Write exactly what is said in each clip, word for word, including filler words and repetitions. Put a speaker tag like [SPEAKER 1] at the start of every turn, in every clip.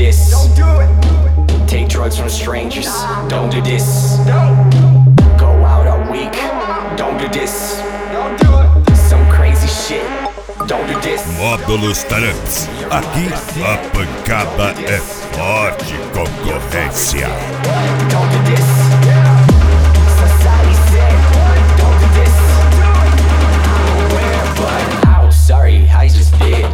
[SPEAKER 1] this. Take drugs from strangers. Don't do this. Go out all week. Don't do this. Some crazy shit. Don't do this.
[SPEAKER 2] Módulos Trans. Aqui a pancada é forte concorrência.
[SPEAKER 1] Don't do this. Society said, don't do this. I'm aware, but oh, sorry, I just did.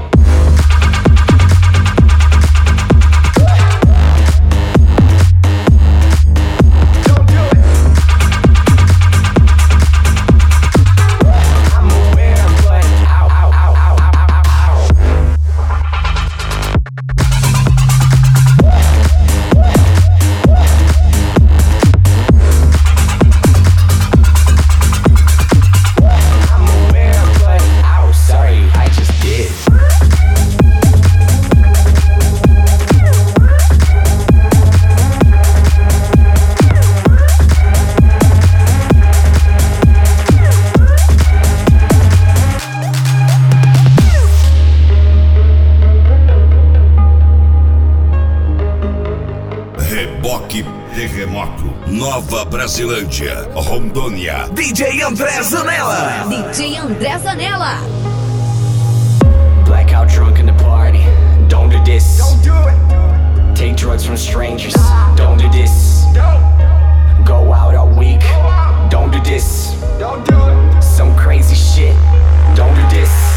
[SPEAKER 2] Terremoto, Nova Brasilândia, Rondônia.
[SPEAKER 3] D J André Zanella.
[SPEAKER 4] D J André Zanella.
[SPEAKER 1] Blackout drunk in the party. Don't do this. Don't do it. Take drugs from strangers. Don't do this. Go out all week. Don't do this. Don't do it. Some crazy shit. Don't do this.